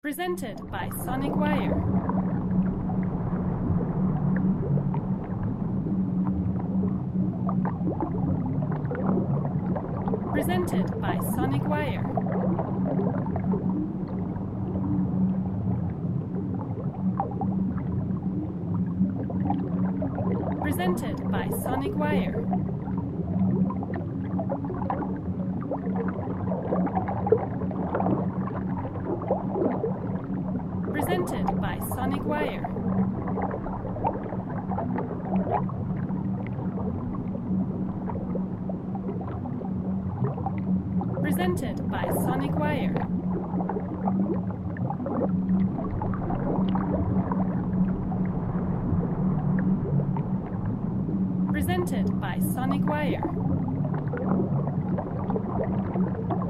Presented by Sonic Wire. Presented by Sonic Wire. Presented by Sonic Wire. Presented by Sonic Wire. Presented by Sonic Wire. Presented by Sonic Wire.